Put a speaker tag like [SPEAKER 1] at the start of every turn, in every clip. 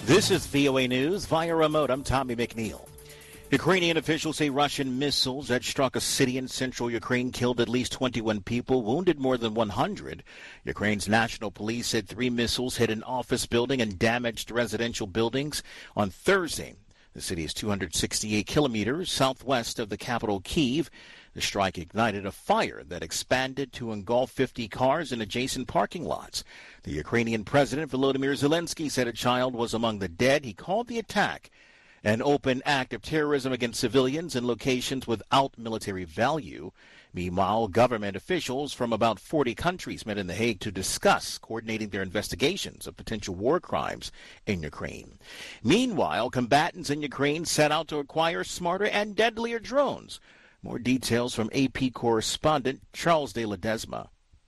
[SPEAKER 1] This is VOA News via remote. I'm Tommy McNeil. Ukrainian officials say Russian missiles that struck a city in central Ukraine killed at least 21 people, wounded more than 100. Ukraine's national police said 3 missiles hit an office building and damaged residential buildings on Thursday. The city is 268 kilometers southwest of the capital, Kyiv. The strike ignited a fire that expanded to engulf 50 cars in adjacent parking lots. The Ukrainian President Volodymyr Zelensky said a child was among the dead. He called the attack an open act of terrorism against civilians in locations without military value. Meanwhile, government officials from about 40 countries met in The Hague to discuss coordinating their investigations of potential war crimes in Ukraine. Meanwhile, combatants in Ukraine set out to acquire smarter and deadlier drones. More details from AP correspondent Charles de Ledesma.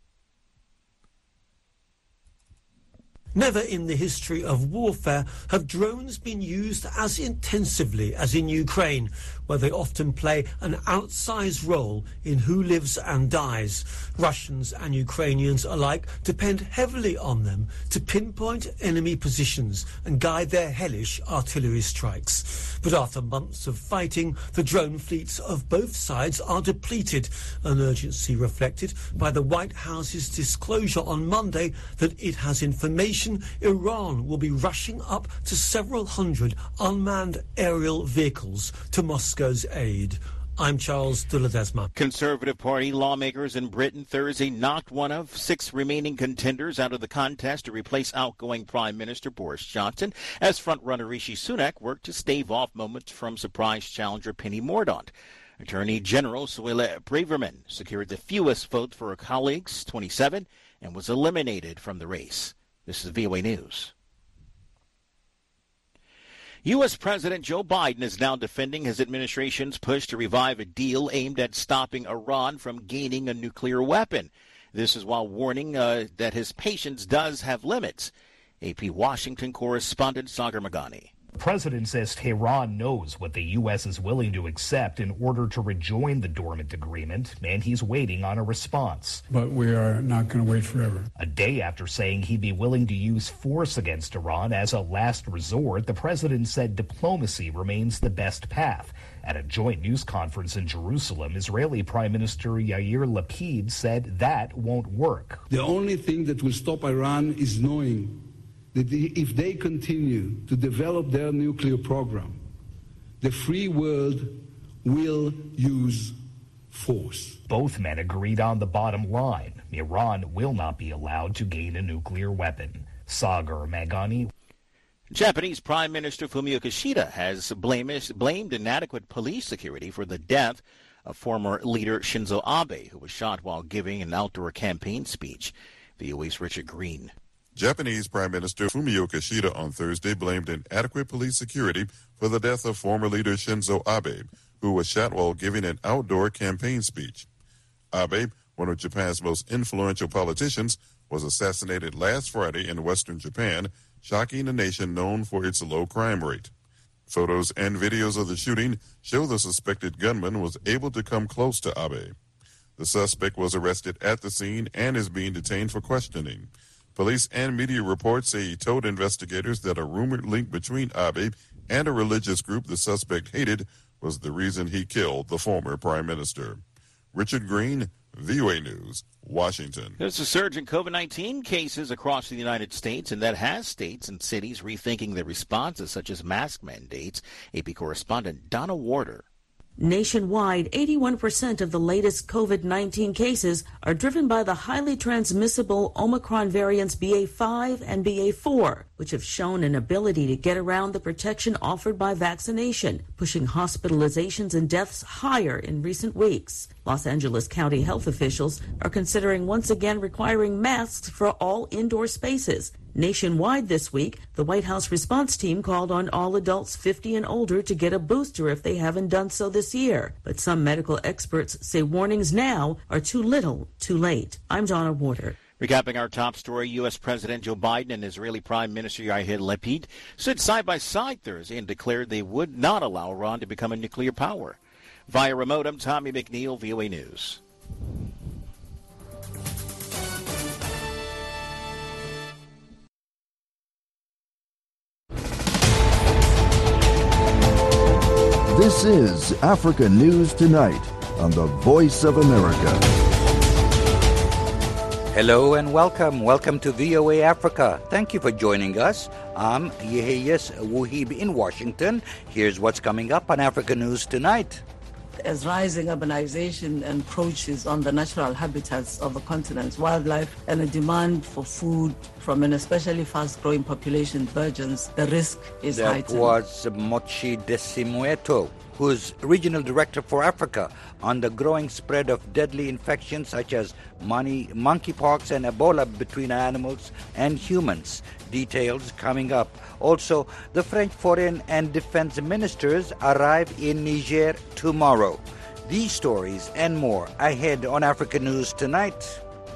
[SPEAKER 2] Never in the history of warfare have drones been used as intensively as in Ukraine, where they often play an outsized role in who lives and dies. Russians and Ukrainians alike depend heavily on them to pinpoint enemy positions and guide their hellish artillery strikes. But after months of fighting, the drone fleets of both sides are depleted, an urgency reflected by the White House's disclosure on Monday that it has information Iran will be rushing up to several hundred unmanned aerial vehicles to Moscow's aid. I'm Charles de Ledesma.
[SPEAKER 1] Conservative Party lawmakers in Britain Thursday knocked one of 6 remaining contenders out of the contest to replace outgoing Prime Minister Boris Johnson as frontrunner Rishi Sunak worked to stave off moments from surprise challenger Penny Mordaunt. Attorney General Suella Braverman secured the fewest votes for her colleagues, 27, and was eliminated from the race. This is VOA News. U.S. President Joe Biden is now defending his administration's push to revive a deal aimed at stopping Iran from gaining a nuclear weapon. This is while warning that his patience does have limits. AP Washington correspondent Sagar Magani.
[SPEAKER 3] The president says Tehran knows what the U.S. is willing to accept in order to rejoin the dormant agreement, and he's waiting on a response.
[SPEAKER 4] But we are not going to wait forever.
[SPEAKER 3] A day after saying he'd be willing to use force against Iran as a last resort, the president said diplomacy remains the best path. At a joint news conference in Jerusalem, Israeli Prime Minister Yair Lapid said that won't work.
[SPEAKER 5] The only thing that will stop Iran is knowing that if they continue to develop their nuclear program, the free world will use force.
[SPEAKER 3] Both men agreed on the bottom line. Iran will not be allowed to gain a nuclear weapon. Sagar Magani.
[SPEAKER 1] Japanese Prime Minister Fumio Kishida has blamed inadequate police security for the death of former leader Shinzo Abe, who was shot while giving an outdoor campaign speech. VOA's Richard Green.
[SPEAKER 6] Japanese Prime Minister Fumio Kishida on Thursday blamed inadequate police security for the death of former leader Shinzo Abe, who was shot while giving an outdoor campaign speech. Abe, one of Japan's most influential politicians, was assassinated last Friday in western Japan, shocking a nation known for its low crime rate. Photos and videos of the shooting show the suspected gunman was able to come close to Abe. The suspect was arrested at the scene and is being detained for questioning. Police and media reports say he told investigators that a rumored link between Abe and a religious group the suspect hated was the reason he killed the former prime minister. Richard Green, VOA News, Washington.
[SPEAKER 1] There's a surge in COVID-19 cases across the United States, and that has states and cities rethinking their responses, such as mask mandates. AP correspondent Donna Warder.
[SPEAKER 7] Nationwide, 81% of the latest COVID-19 cases are driven by the highly transmissible Omicron variants BA5 and BA4, which have shown an ability to get around the protection offered by vaccination, pushing hospitalizations and deaths higher in recent weeks. Los Angeles County health officials are considering once again requiring masks for all indoor spaces. Nationwide this week, the White House response team called on all adults 50 and older to get a booster if they haven't done so this year. But some medical experts say warnings now are too little, too late. I'm Donna Warder.
[SPEAKER 1] Recapping our top story, U.S. President Joe Biden and Israeli Prime Minister Yair Lapid stood side by side Thursday and declared they would not allow Iran to become a nuclear power. Via remote, I'm Tommy McNeil, VOA News.
[SPEAKER 8] This is Africa News Tonight on the Voice of America.
[SPEAKER 9] Hello and welcome. Welcome to VOA Africa. Thank you for joining us. I'm Yeheyes Wuhib in Washington. Here's what's coming up on Africa News Tonight.
[SPEAKER 10] As rising urbanization encroaches on the natural habitats of the continent, wildlife, and the demand for food from an especially fast-growing population burgeons, the risk is heightened.
[SPEAKER 9] That was Mochi Desimueto, who's regional director for Africa on the growing spread of deadly infections such as monkeypox and Ebola between animals and humans. Details coming up. Also, the French foreign and defense ministers arrive in Niger tomorrow. These stories and more ahead on Africa News Tonight.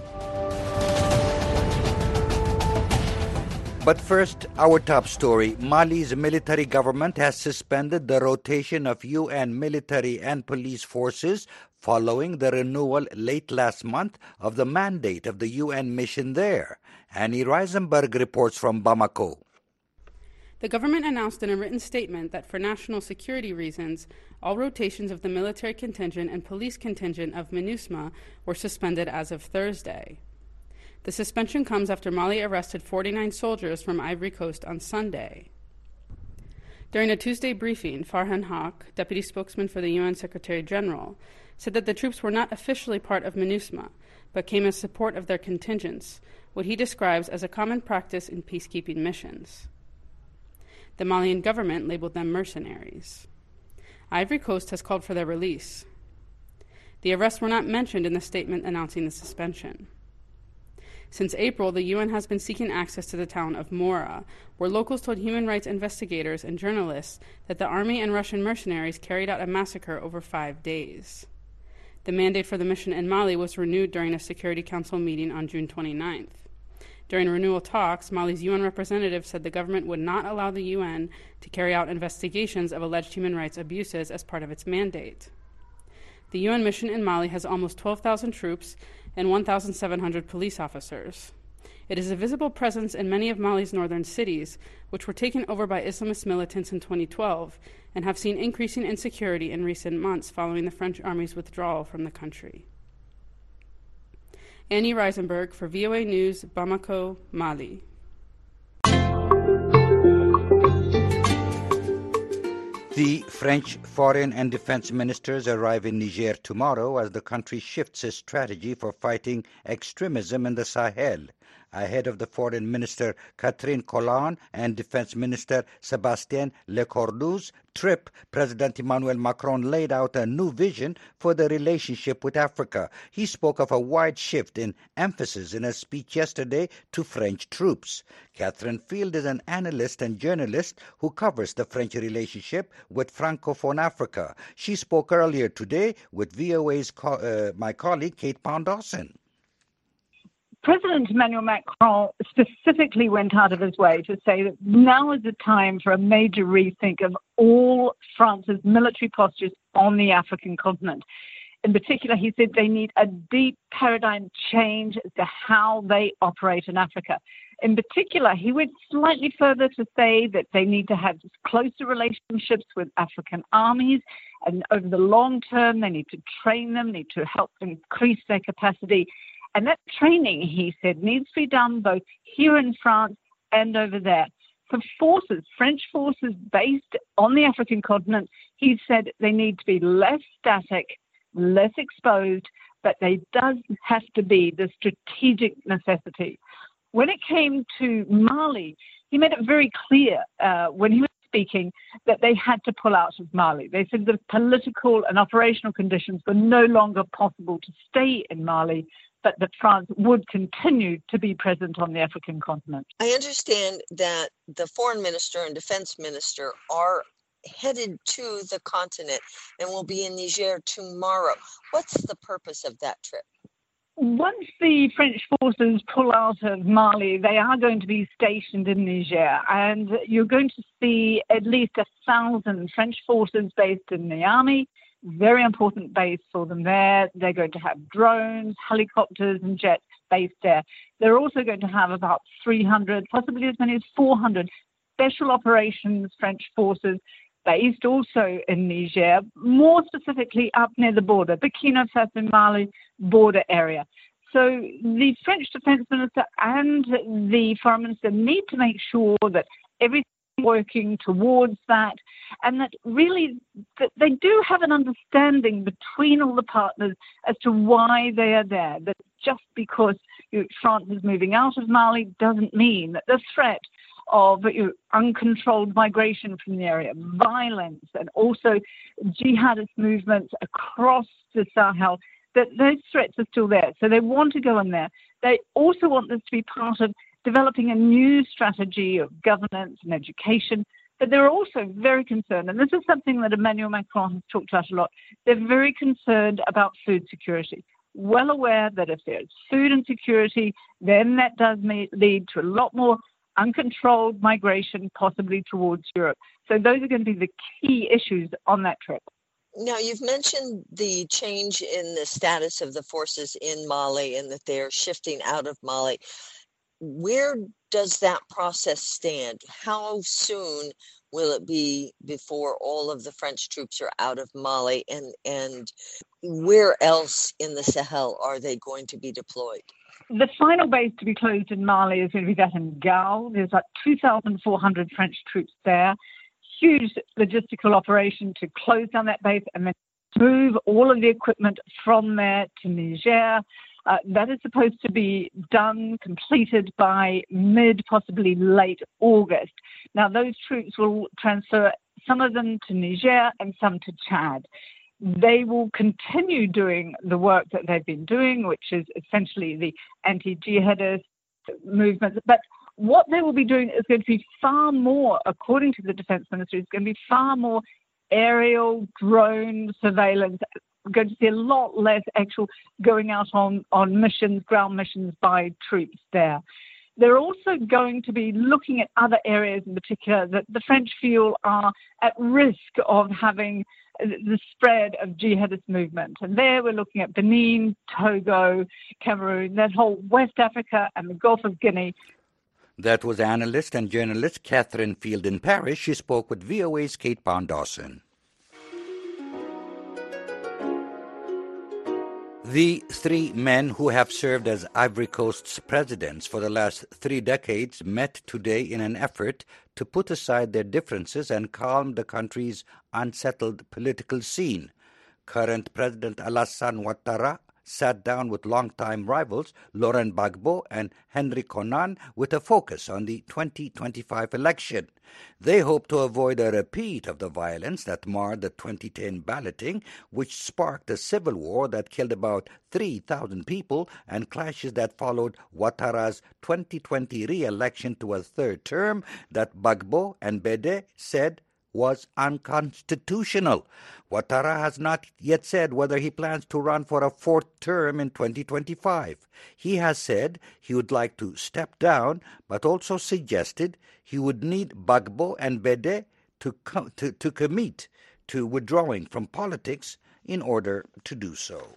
[SPEAKER 9] But first, our top story. Mali's military government has suspended the rotation of UN military and police forces following the renewal late last month of the mandate of the UN mission there. Annie Reisenberg reports from Bamako.
[SPEAKER 11] The government announced in a written statement that for national security reasons, all rotations of the military contingent and police contingent of MINUSMA were suspended as of Thursday. The suspension comes after Mali arrested 49 soldiers from Ivory Coast on Sunday. During a Tuesday briefing, Farhan Haq, deputy spokesman for the UN Secretary General, said that the troops were not officially part of MINUSMA, but came in support of their contingents, what he describes as a common practice in peacekeeping missions. The Malian government labeled them mercenaries. Ivory Coast has called for their release. The arrests were not mentioned in the statement announcing the suspension. Since April, the UN has been seeking access to the town of Mora, where locals told human rights investigators and journalists that the army and Russian mercenaries carried out a massacre over 5 days. The mandate for the mission in Mali was renewed during a Security Council meeting on June 29th. During renewal talks, Mali's UN representative said the government would not allow the UN to carry out investigations of alleged human rights abuses as part of its mandate. The UN mission in Mali has almost 12,000 troops and 1,700 police officers. It is a visible presence in many of Mali's northern cities, which were taken over by Islamist militants in 2012 and have seen increasing insecurity in recent months following the French army's withdrawal from the country. Annie Reisenberg for VOA News, Bamako, Mali.
[SPEAKER 9] The French foreign and defense ministers arrive in Niger tomorrow as the country shifts its strategy for fighting extremism in the Sahel. Ahead of the foreign minister Catherine Colonna and defense minister Sébastien Lecornu's trip, President Emmanuel Macron laid out a new vision for the relationship with Africa. He spoke of a wide shift in emphasis in a speech yesterday to French troops. Catherine Field is an analyst and journalist who covers the French relationship with Francophone Africa. She spoke earlier today with VOA's my colleague Kate Pound-Dawson.
[SPEAKER 12] President Emmanuel Macron specifically went out of his way to say that now is the time for a major rethink of all France's military postures on the African continent. In particular, he said they need a deep paradigm change as to how they operate in Africa. In particular, he went slightly further to say that they need to have closer relationships with African armies, and over the long term, they need to train them, need to help increase their capacity. And that training, he said, needs to be done both here in France and over there. For forces, French forces based on the African continent, he said they need to be less static, less exposed, but they does have to be the strategic necessity. When it came to Mali, he made it very clear when he was speaking that they had to pull out of Mali. They said the political and operational conditions were no longer possible to stay in Mali, but that France would continue to be present on the African continent.
[SPEAKER 13] I understand that the foreign minister and defense minister are headed to the continent and will be in Niger tomorrow. What's the purpose of that trip?
[SPEAKER 12] Once the French forces pull out of Mali, they are going to be stationed in Niger, and you're going to see at least 1,000 French forces based in Niamey. Very important base for them there. They're going to have drones, helicopters, and jets based there. They're also going to have about 300, possibly as many as 400 special operations French forces based also in Niger, more specifically up near the border, Burkina Faso-Mali border area. So the French defense minister and the foreign minister need to make sure that everything is working towards that, and that really that they do have an understanding between all the partners as to why they are there. That just because France is moving out of Mali doesn't mean that the threat of uncontrolled migration from the area, violence, and also jihadist movements across the Sahel, that those threats are still there. So they want to go in there. They also want this to be part of developing a new strategy of governance and education. But they're also very concerned, and this is something that Emmanuel Macron has talked about a lot, they're very concerned about food security. Well aware that if there's food insecurity, then that does lead to a lot more uncontrolled migration, possibly towards Europe. So those are going to be the key issues on that trip.
[SPEAKER 13] Now, you've mentioned the change in the status of the forces in Mali and that they're shifting out of Mali. Where does that process stand? How soon will it be before all of the French troops are out of Mali, and where else in the Sahel are they going to be deployed?
[SPEAKER 12] The final base to be closed in Mali is going to be that in Gao. There's like 2,400 French troops there. Huge logistical operation to close down that base and then move all of the equipment from there to Niger. That is supposed to be done, completed by mid, possibly late August. Now, those troops will transfer, some of them to Niger and some to Chad. They will continue doing the work that they've been doing, which is essentially the anti-jihadist movement. But what they will be doing is going to be far more, according to the defense ministry, it's going to be far more aerial drone surveillance. We're going to see a lot less actual going out on missions, ground missions by troops there. They're also going to be looking at other areas in particular that the French feel are at risk of having the spread of jihadist movement. And there we're looking at Benin, Togo, Cameroon, that whole West Africa and the Gulf of Guinea.
[SPEAKER 9] That was analyst and journalist Catherine Fielden Parrish. She spoke with VOA's Kate Bond-Dawson. The three men who have served as Ivory Coast's presidents for the last 3 decades met today in an effort to put aside their differences and calm the country's unsettled political scene. Current President Alassane Ouattara sat down with longtime rivals Laurent Gbagbo and Henry Konan with a focus on the 2025 election. They hope to avoid a repeat of the violence that marred the 2010 balloting, which sparked a civil war that killed about 3,000 people and clashes that followed Ouattara's 2020 re-election to a third term that Gbagbo and Bede said was unconstitutional. Ouattara has not yet said whether he plans to run for a fourth term in 2025. He has said he would like to step down, but also suggested he would need Gbagbo and Bede to commit to withdrawing from politics in order to do so.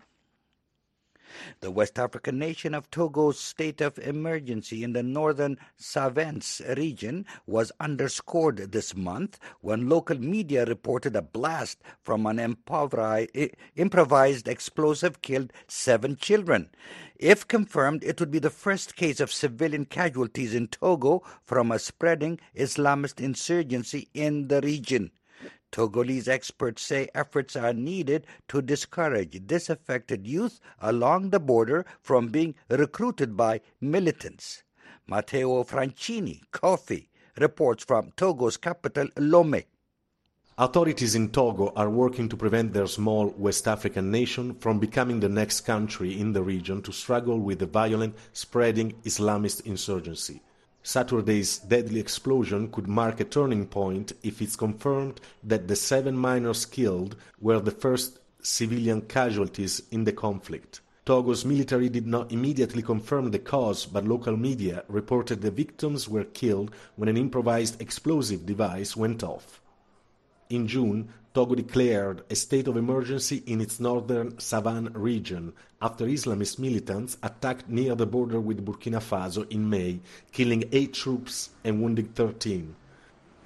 [SPEAKER 9] The West African nation of Togo's state of emergency in the northern Savance region was underscored this month when local media reported a blast from an improvised explosive killed 7 children. If confirmed, it would be the first case of civilian casualties in Togo from a spreading Islamist insurgency in the region. Togolese experts say efforts are needed to discourage disaffected youth along the border from being recruited by militants. Matteo Franchini, Kofi, reports from Togo's capital, Lomé.
[SPEAKER 14] Authorities in Togo are working to prevent their small West African nation from becoming the next country in the region to struggle with the violent, spreading Islamist insurgency. Saturday's deadly explosion could mark a turning point if it's confirmed that the 7 miners killed were the first civilian casualties in the conflict. Togo's military did not immediately confirm the cause, but local media reported the victims were killed when an improvised explosive device went off. In June, Togo declared a state of emergency in its northern Savane region after Islamist militants attacked near the border with Burkina Faso in May, killing 8 troops and wounding 13.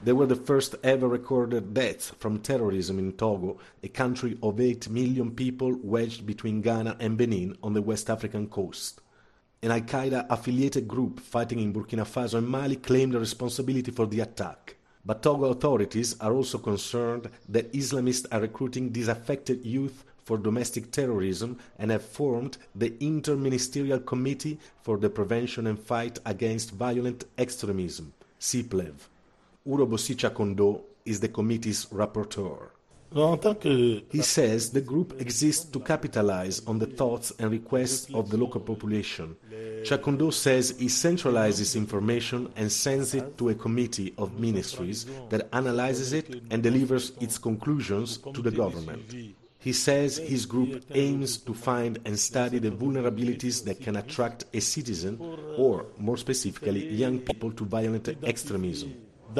[SPEAKER 14] They were the first ever recorded deaths from terrorism in Togo, a country of 8 million people wedged between Ghana and Benin on the West African coast. An Al-Qaeda-affiliated group fighting in Burkina Faso and Mali claimed the responsibility for the attack. But Togo authorities are also concerned that Islamists are recruiting disaffected youth for domestic terrorism and have formed the Inter-Ministerial Committee for the Prevention and Fight Against Violent Extremism, CIPLEV. Urobosi Chakondo is the committee's rapporteur. He says the group exists to capitalize on the thoughts and requests of the local population. Chakondo says he centralizes information and sends it to a committee of ministries that analyzes it and delivers its conclusions to the government. He says his group aims to find and study the vulnerabilities that can attract a citizen, or more specifically, young people, to violent extremism.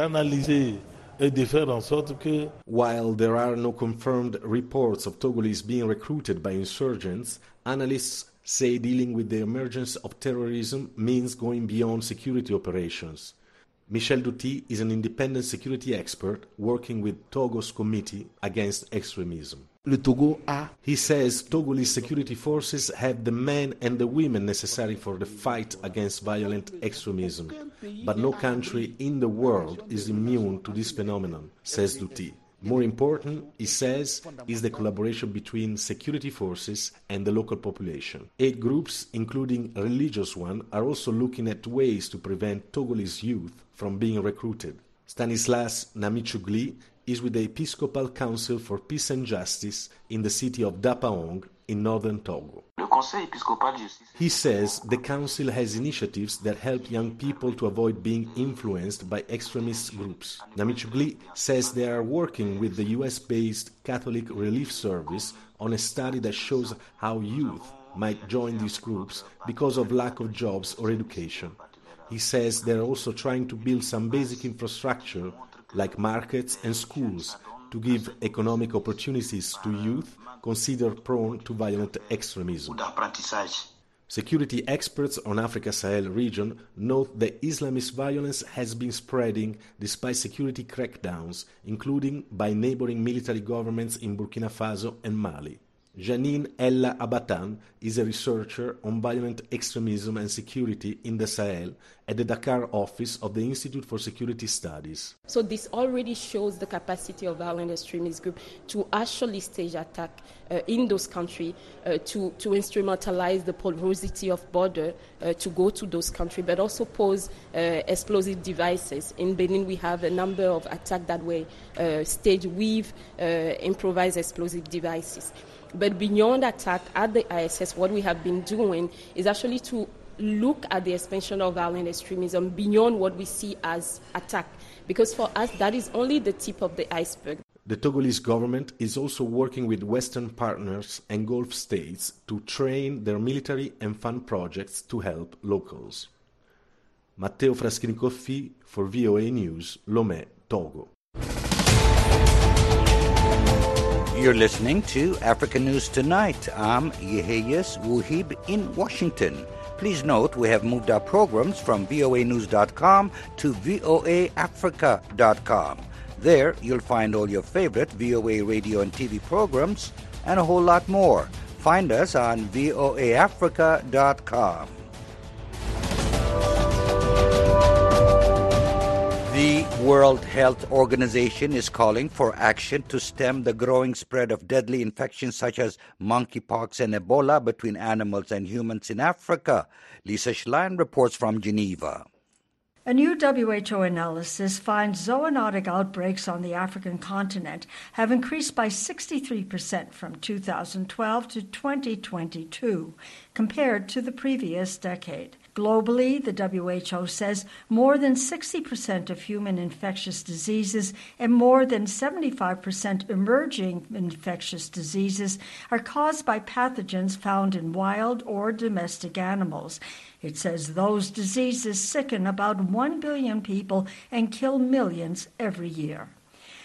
[SPEAKER 14] While there are no confirmed reports of Togolese being recruited by insurgents, analysts say dealing with the emergence of terrorism means going beyond security operations. Michel Douty is an independent security expert working with Togo's Committee Against Extremism. He says Togolese security forces have the men and the women necessary for the fight against violent extremism. But no country in the world is immune to this phenomenon, says Douty. More important, he says, is the collaboration between security forces and the local population. 8 groups, including a religious one, are also looking at ways to prevent Togolese youth from being recruited. Stanislas Namichugli is with the Episcopal Council for Peace and Justice in the city of Dapaong in northern Togo. He says the council has initiatives that help young people to avoid being influenced by extremist groups. Namichugli says they are working with the US-based Catholic Relief Service on a study that shows how youth might join these groups because of lack of jobs or education. He says they're also trying to build some basic infrastructure like markets and schools to give economic opportunities to youth considered prone to violent extremism. Security experts on Africa's Sahel region note that Islamist violence has been spreading despite security crackdowns, including by neighboring military governments in Burkina Faso and Mali. Janine Ella Abatan is a researcher on violent extremism and security in the Sahel at the Dakar office of the Institute for Security Studies.
[SPEAKER 15] So this already shows the capacity of violent extremist groups to actually stage attack in those countries, to instrumentalize the porosity of border to go to those countries, but also pose explosive devices. In Benin, we have a number of attacks that were staged with improvised explosive devices. But beyond attack at the ISS, what we have been doing is actually to look at the expansion of violent extremism beyond what we see as attack. Because for us, that is only the tip of the iceberg.
[SPEAKER 14] The Togolese government is also working with Western partners and Gulf states to train their military and fund projects to help locals. Matteo Fraschini-Coffi for VOA News, Lomé, Togo.
[SPEAKER 9] You're listening to African News Tonight. I'm Yeheyes Wuhib in Washington. Please note we have moved our programs from voanews.com to voaafrica.com. There you'll find all your favorite VOA radio and TV programs and a whole lot more. Find us on voaafrica.com. The World Health Organization is calling for action to stem the growing spread of deadly infections such as monkeypox and Ebola between animals and humans in Africa. Lisa Schlein reports from Geneva.
[SPEAKER 16] A new WHO analysis finds zoonotic outbreaks on the African continent have increased by 63% from 2012 to 2022, compared to the previous decade. Globally, the WHO says more than 60% of human infectious diseases and more than 75% emerging infectious diseases are caused by pathogens found in wild or domestic animals. It says those diseases sicken about 1 billion people and kill millions every year.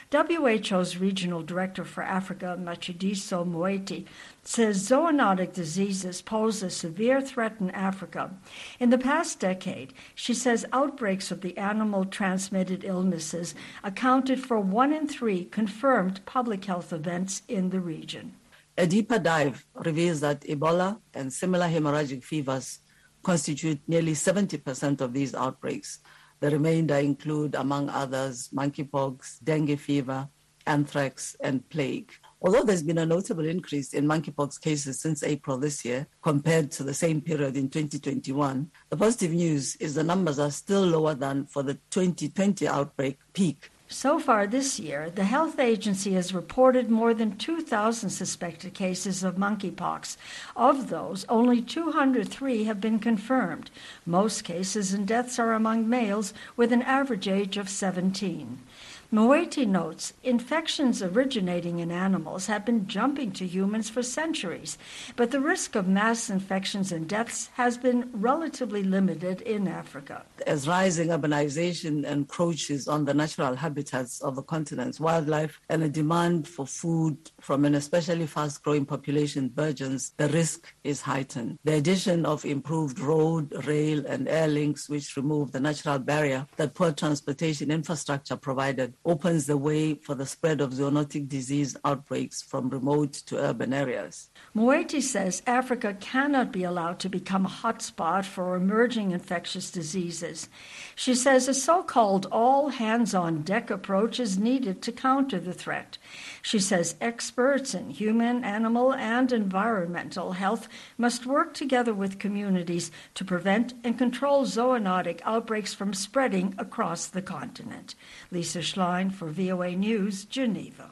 [SPEAKER 16] WHO's Regional Director for Africa, Matshidiso Moeti, says zoonotic diseases pose a severe threat in Africa. In the past decade, she says outbreaks of the animal-transmitted illnesses accounted for 1 in 3 confirmed public health events in the region.
[SPEAKER 10] A deeper dive reveals that Ebola and similar hemorrhagic fevers constitute nearly 70% of these outbreaks. The remainder include, among others, monkeypox, dengue fever, anthrax, and plague. Although there's been a notable increase in monkeypox cases since April this year compared to the same period in 2021, the positive news is the numbers are still lower than for the 2020 outbreak peak.
[SPEAKER 16] So far this year, the health agency has reported more than 2,000 suspected cases of monkeypox. Of those, only 203 have been confirmed. Most cases and deaths are among males with an average age of 17. Moeti notes infections originating in animals have been jumping to humans for centuries, but the risk of mass infections and deaths has been relatively limited in Africa.
[SPEAKER 10] As rising urbanization encroaches on the natural habitats of the continent's wildlife and a demand for food from an especially fast-growing population burgeons, the risk is heightened. The addition of improved road, rail, and air links, which remove the natural barrier that poor transportation infrastructure provided, opens the way for the spread of zoonotic disease outbreaks from remote to urban areas.
[SPEAKER 16] Moeti says Africa cannot be allowed to become a hotspot for emerging infectious diseases. She says a so-called all-hands-on-deck approach is needed to counter the threat. She says experts in human, animal, and environmental health must work together with communities to prevent and control zoonotic outbreaks from spreading across the continent. Lisa Schlein for VOA News, Geneva.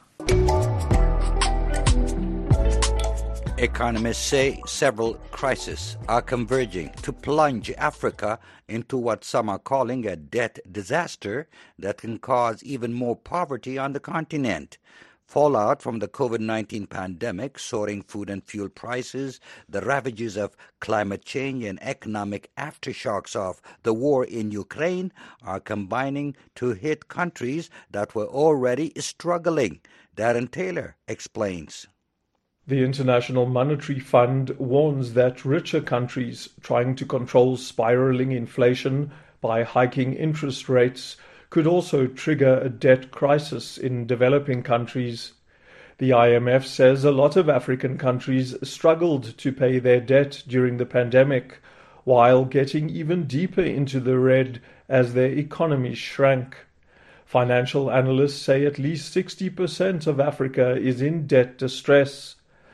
[SPEAKER 9] Economists say several crises are converging to plunge Africa into what some are calling a debt disaster that can cause even more poverty on the continent. Fallout from the COVID-19 pandemic, soaring food and fuel prices, the ravages of climate change and economic aftershocks of the war in Ukraine are combining to hit countries that were already struggling. Darren Taylor explains.
[SPEAKER 17] The International Monetary Fund warns that richer countries trying to control spiraling inflation by hiking interest rates could also trigger a debt crisis in developing countries. The IMF says a lot of African countries struggled to pay their debt during the pandemic, while getting even deeper into the red as their economies shrank. Financial analysts say at least 60% of Africa is in debt distress.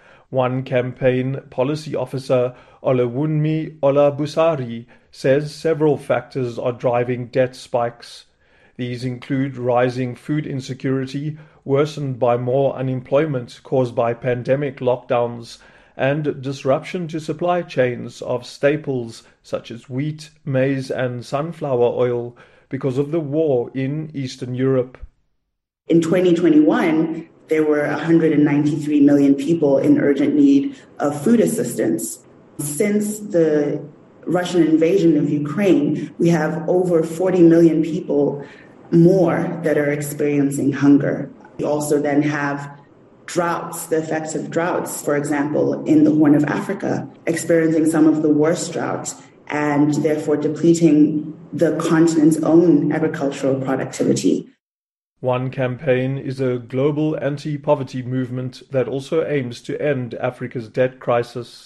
[SPEAKER 17] One campaign policy officer, Olawunmi Olabusari, says several factors are driving debt spikes. These include rising food insecurity, worsened by more unemployment caused by pandemic lockdowns, and disruption to supply chains of staples such as wheat, maize, and sunflower oil because of the war in Eastern Europe.
[SPEAKER 18] In 2021, there were 193 million people in urgent need of food assistance. Since the Russian invasion of Ukraine, we have over 40 million people more that are experiencing hunger. We also then have droughts, the effects of droughts, for example, in the Horn of Africa, experiencing some of the worst droughts and therefore depleting the continent's own agricultural productivity.
[SPEAKER 17] One Campaign is a global anti-poverty movement that also aims to end Africa's debt crisis.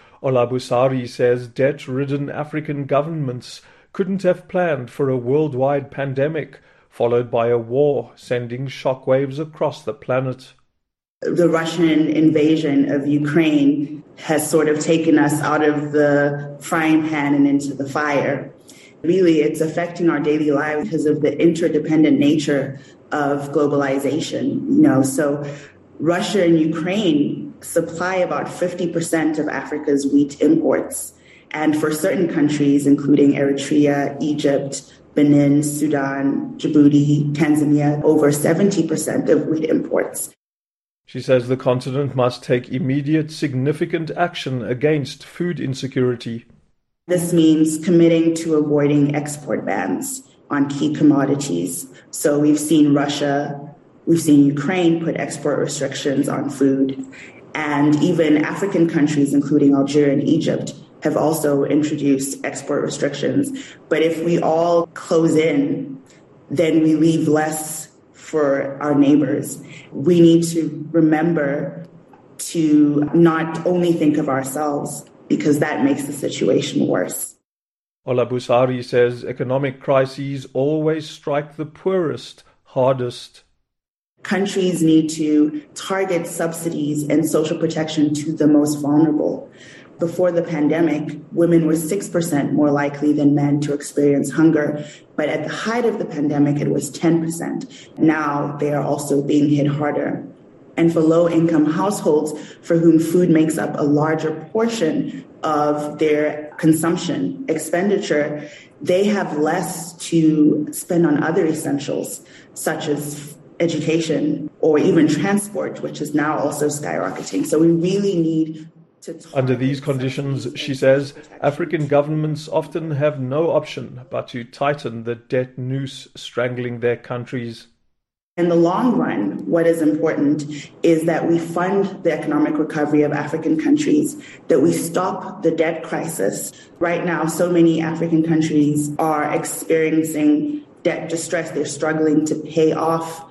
[SPEAKER 17] Olabusari says debt-ridden African governments couldn't have planned for a worldwide pandemic, followed by a war sending shockwaves across the planet.
[SPEAKER 18] The Russian invasion of Ukraine has sort of taken us out of the frying pan and into the fire. Really, it's affecting our daily lives because of the interdependent nature of globalization. So Russia and Ukraine supply about 50% of Africa's wheat imports. And for certain countries, including Eritrea, Egypt, Benin, Sudan, Djibouti, Tanzania, over 70% of wheat imports.
[SPEAKER 17] She says the continent must take immediate, significant action against food insecurity.
[SPEAKER 18] This means committing to avoiding export bans on key commodities. So we've seen Russia We've seen Ukraine put export restrictions on food. And even African countries, including Algeria and Egypt, have also introduced export restrictions. But if we all close in, then we leave less for our neighbors. We need to remember to not only think of ourselves, because that makes the situation worse.
[SPEAKER 17] Ola Busari says economic crises always strike the poorest hardest.
[SPEAKER 18] Countries need to target subsidies and social protection to the most vulnerable. Before the pandemic, women were 6% more likely than men to experience hunger. But at the height of the pandemic, it was 10%. Now they are also being hit harder. And for low-income households for whom food makes up a larger portion of their consumption expenditure, they have less to spend on other essentials, such as education or even transport, which is now also skyrocketing. So we really need to...
[SPEAKER 17] Under these conditions, she says, African governments often have no option but to tighten the debt noose strangling their countries.
[SPEAKER 18] In the long run, what is important is that we fund the economic recovery of African countries, that we stop the debt crisis. Right now, so many African countries are experiencing debt distress. They're struggling to pay off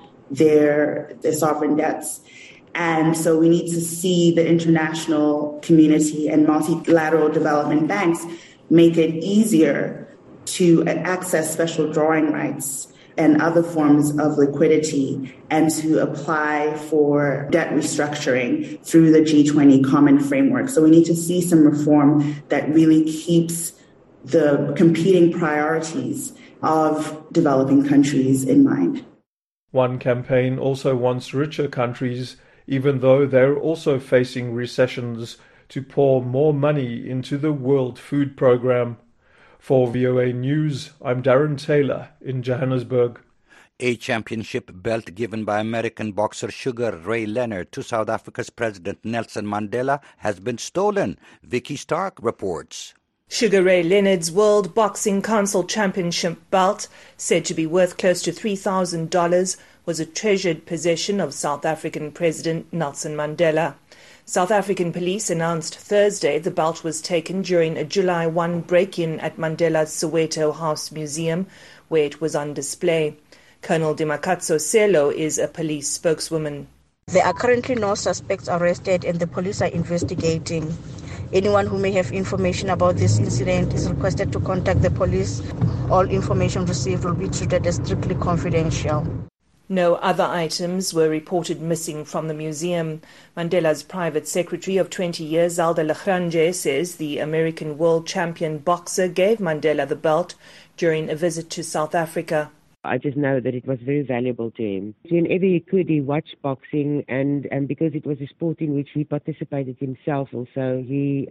[SPEAKER 18] their sovereign debts. And so we need to see the international community and multilateral development banks make it easier to access special drawing rights and other forms of liquidity, and to apply for debt restructuring through the G20 Common Framework. So we need to see some reform that really keeps the competing priorities of developing countries in mind.
[SPEAKER 17] One campaign also wants richer countries, even though they're also facing recessions, to pour more money into the World Food Programme. For VOA News, I'm Darren Taylor in Johannesburg.
[SPEAKER 9] A championship belt given by American boxer Sugar Ray Leonard to South Africa's President Nelson Mandela has been stolen. Vicky Stark reports.
[SPEAKER 19] Sugar Ray Leonard's World Boxing Council Championship belt, said to be worth close to $3,000, was a treasured possession of South African President Nelson Mandela. South African police announced Thursday the belt was taken during a July 1 break-in at Mandela's Soweto House Museum, where it was on display. Colonel Dimakatso Selo is a police spokeswoman.
[SPEAKER 20] There are currently no suspects arrested and the police are investigating. Anyone who may have information about this incident is requested to contact the police. All information received will be treated as strictly confidential.
[SPEAKER 19] No other items were reported missing from the museum. Mandela's private secretary of 20 years, Zelda Legranje, says the American world champion boxer gave Mandela the belt during a visit to South Africa.
[SPEAKER 21] I just know that it was very valuable to him. Whenever he could, he watched boxing, and because it was a sport in which he participated himself also, he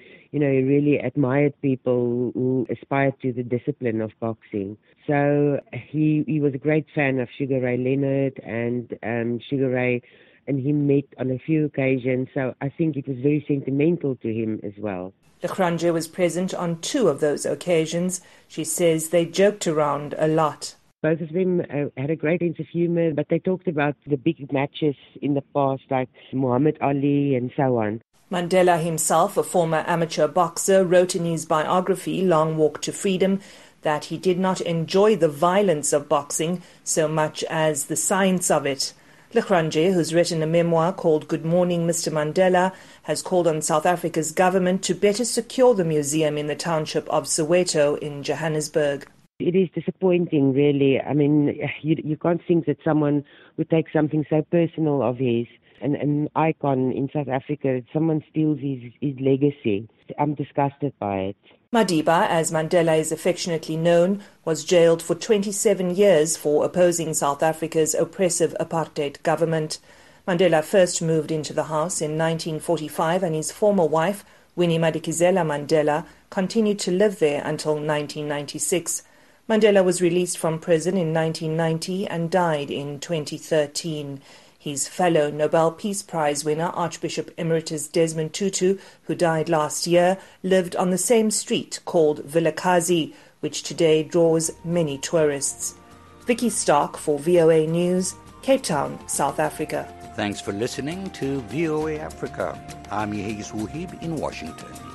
[SPEAKER 21] really admired people who aspired to the discipline of boxing. So he was a great fan of Sugar Ray Leonard and Sugar Ray, and he met on a few occasions, so I think it was very sentimental to him as well.
[SPEAKER 19] Legranje was present on 2 of those occasions. She says they joked around a lot.
[SPEAKER 21] Both of them had a great sense of humor, but they talked about the big matches in the past, like Muhammad Ali and so on.
[SPEAKER 19] Mandela himself, a former amateur boxer, wrote in his biography, Long Walk to Freedom, that he did not enjoy the violence of boxing so much as the science of it. Legranje, who's written a memoir called Good Morning, Mr. Mandela, has called on South Africa's government to better secure the museum in the township of Soweto in Johannesburg.
[SPEAKER 21] It is disappointing, really. I mean, you can't think that someone would take something so personal of his, an icon in South Africa, someone steals his legacy. I'm disgusted by it.
[SPEAKER 19] Madiba, as Mandela is affectionately known, was jailed for 27 years for opposing South Africa's oppressive apartheid government. Mandela first moved into the house in 1945, and his former wife, Winnie Madikizela Mandela, continued to live there until 1996. Mandela was released from prison in 1990 and died in 2013. His fellow Nobel Peace Prize winner, Archbishop Emeritus Desmond Tutu, who died last year, lived on the same street called Vilakazi, which today draws many tourists. Vicky Stark for VOA News, Cape Town, South Africa.
[SPEAKER 9] Thanks for listening to VOA Africa. I'm Yehis Wuhib in Washington.